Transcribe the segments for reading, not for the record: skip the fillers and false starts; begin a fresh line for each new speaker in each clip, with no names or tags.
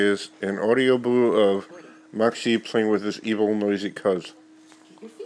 Is an audio blue of Moxie playing with his evil, noisy cuz.
Get your feet.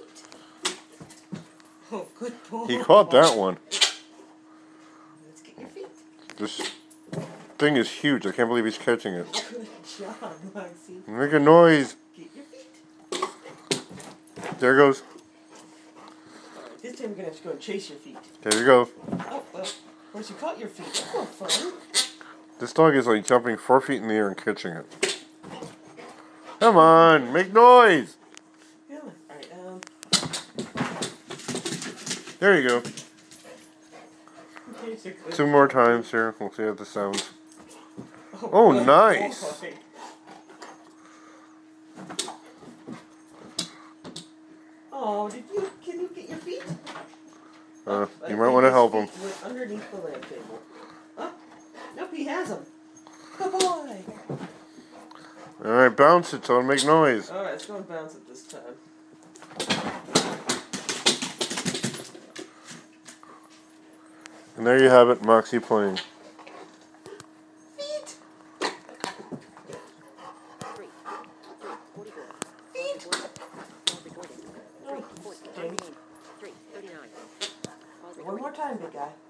Oh, good boy.
He caught that one.
Let's get your feet.
This thing is huge. I can't believe he's catching it.
Good job, Moxie.
Make a noise.
Get your feet.
There goes.
Alright, this time we're going to have to go and chase your feet.
There you go.
Oh, well, of course you caught your feet. That's no fun.
This dog is like jumping 4 feet in the air and catching it. Come on, make noise.
Yeah, alright,
There you go.
here's a good
2 more times here. We'll see how this sounds.
Oh,
Oh, nice.
boy. Oh, can you get your feet?
You might want to help him.
Went underneath the lamp table. Oh, nope, he has them. Good boy.
Alright, bounce it so it'll make noise.
Alright, let's go and bounce it this time.
And there you have it, Moxie playing.
Feet. One more time, big guy.